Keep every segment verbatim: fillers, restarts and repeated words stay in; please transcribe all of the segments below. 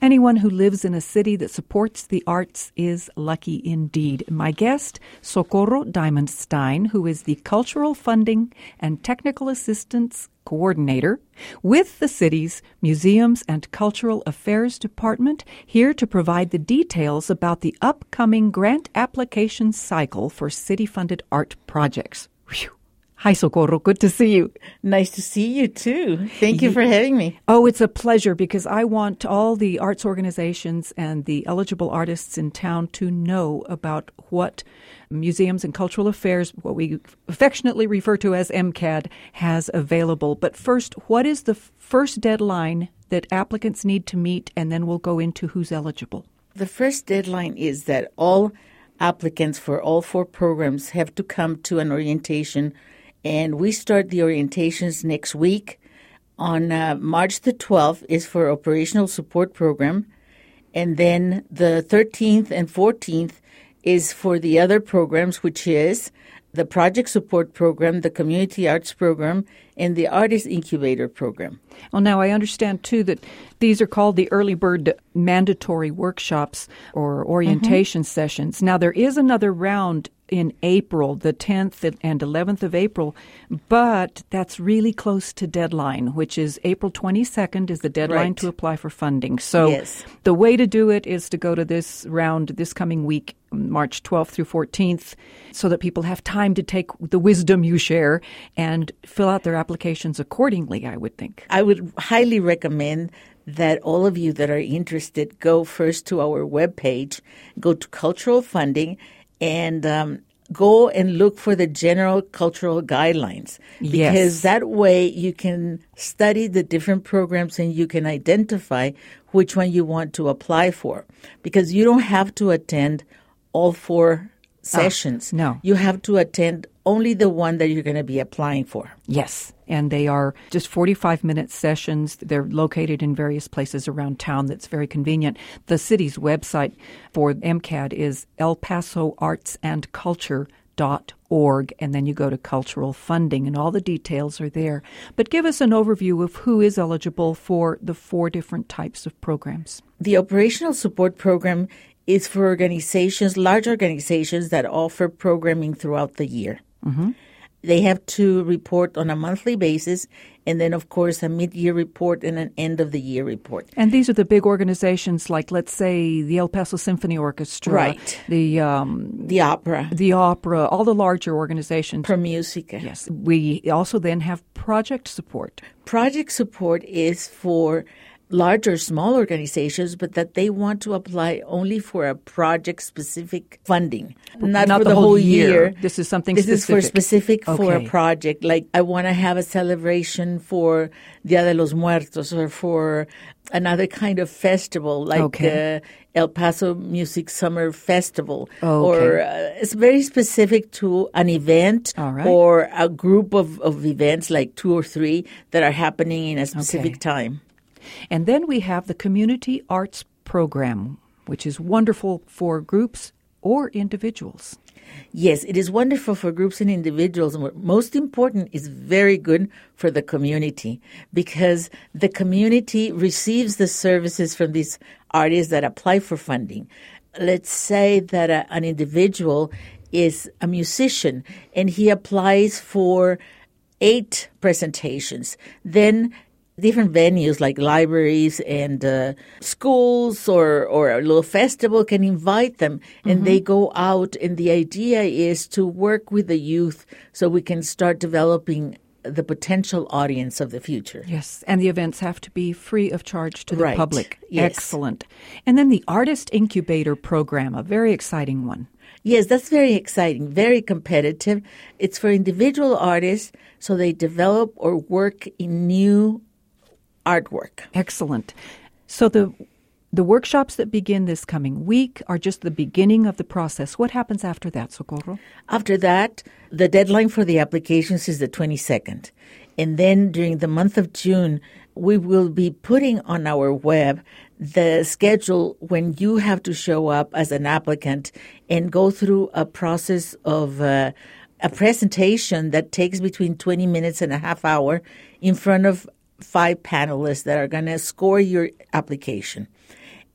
Anyone who lives in a city that supports the arts is lucky indeed. My guest, Socorro Diamondstein, who is the Cultural Funding and Technical Assistance Coordinator with the city's Museums and Cultural Affairs Department, here to provide the details about the upcoming grant application cycle for city-funded art projects. Whew. Hi, Socorro. Good to see you. Nice to see you, too. Thank you for having me. Oh, it's a pleasure because I want all the arts organizations and the eligible artists in town to know about what Museums and Cultural Affairs, what we affectionately refer to as M C A D, has available. But first, what is the first deadline that applicants need to meet, and then we'll go into who's eligible? The first deadline is that all applicants for all four programs have to come to an orientation. And we start the orientations next week. On uh, March the twelfth is for Operational Support Program. And then the thirteenth and fourteenth is for the other programs, which is the Project Support Program, the Community Arts Program, and the Artist Incubator Program. Well, now I understand, too, that these are called the Early Bird Mandatory Workshops or orientation mm-hmm. sessions. Now, there is another round in April, the tenth and eleventh of April, but that's really close to deadline, which is April twenty-second is the deadline right. to apply for funding. So yes. the way to do it is to go to this round this coming week, March twelfth through fourteenth, so that people have time to take the wisdom you share and fill out their applications accordingly, I would think. I would highly recommend that all of you that are interested go first to our webpage, go to Cultural Funding, and um, go and look for the general cultural guidelines. Because yes. that way you can study the different programs and you can identify which one you want to apply for. Because you don't have to attend all four sessions. Oh, no. You have to attend only the one that you're going to be applying for. Yes, and they are just forty-five minute sessions. They're located in various places around town that's very convenient. The city's website for M C A D is el paso arts and culture dot org, and then you go to Cultural Funding, and all the details are there. But give us an overview of who is eligible for the four different types of programs. The Operational Support Program is for organizations, large organizations that offer programming throughout the year. Mm-hmm. They have to report on a monthly basis, and then, of course, a mid-year report and an end-of-the-year report. And these are the big organizations like, let's say, the El Paso Symphony Orchestra. Right. The um, the opera. The opera, all the larger organizations. Pro Musica. Yes. We also then have project support. Project support is for large or small organizations, but that they want to apply only for a project-specific funding, not, not for the, the whole, whole year. year. This is something this specific. This is for specific okay. for a project. Like, I want to have a celebration for Dia de los Muertos or for another kind of festival, like okay. uh, El Paso Music Summer Festival. Oh, or okay. uh, it's very specific to an event All right. or a group of, of events, like two or three, that are happening in a specific okay. time. And then we have the Community Arts Program, which is wonderful for groups or individuals. Yes, it is wonderful for groups and individuals. And what most important, is very good for the community, because the community receives the services from these artists that apply for funding. Let's say that a, an individual is a musician and he applies for eight presentations. Then different venues like libraries and uh, schools or, or a little festival can invite them, and mm-hmm. they go out. And the idea is to work with the youth so we can start developing the potential audience of the future. Yes, and the events have to be free of charge to the right. public. Yes. Excellent. And then the Artist Incubator Program, a very exciting one. Yes, that's very exciting, very competitive. It's for individual artists, so they develop or work in new artwork. Excellent. So the the workshops that begin this coming week are just the beginning of the process. What happens after that, Socorro? After that, the deadline for the applications is the twenty-second. And then during the month of June, we will be putting on our web the schedule when you have to show up as an applicant and go through a process of uh, a presentation that takes between twenty minutes and a half hour in front of five panelists that are going to score your application.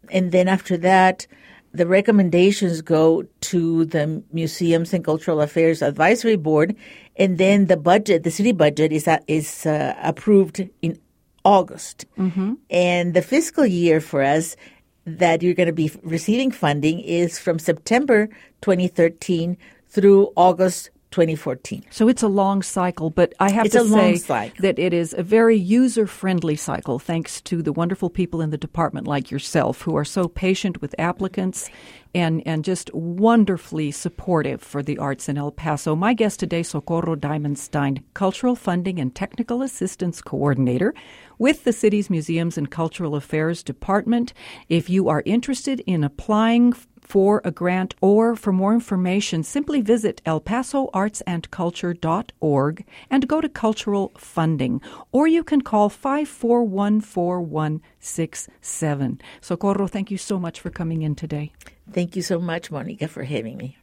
And then after that, the recommendations go to the Museums and Cultural Affairs Advisory Board, and then the budget, the city budget, is uh, is uh, approved in August. Mm-hmm. And the fiscal year for us that you're going to be receiving funding is from September twenty thirteen through August twenty fourteen. So it's a long cycle, but I have it's to a long say cycle. that it is a very user-friendly cycle, thanks to the wonderful people in the department like yourself who are so patient with applicants and, and just wonderfully supportive for the arts in El Paso. My guest today, Socorro Diamondstein, Cultural Funding and Technical Assistance Coordinator with the city's Museums and Cultural Affairs Department. If you are interested in applying for a grant or for more information, simply visit el paso arts and culture dot org and go to Cultural Funding, or you can call five four one, four one six seven. Socorro, thank you so much for coming in today. Thank you so much, Monica, for having me.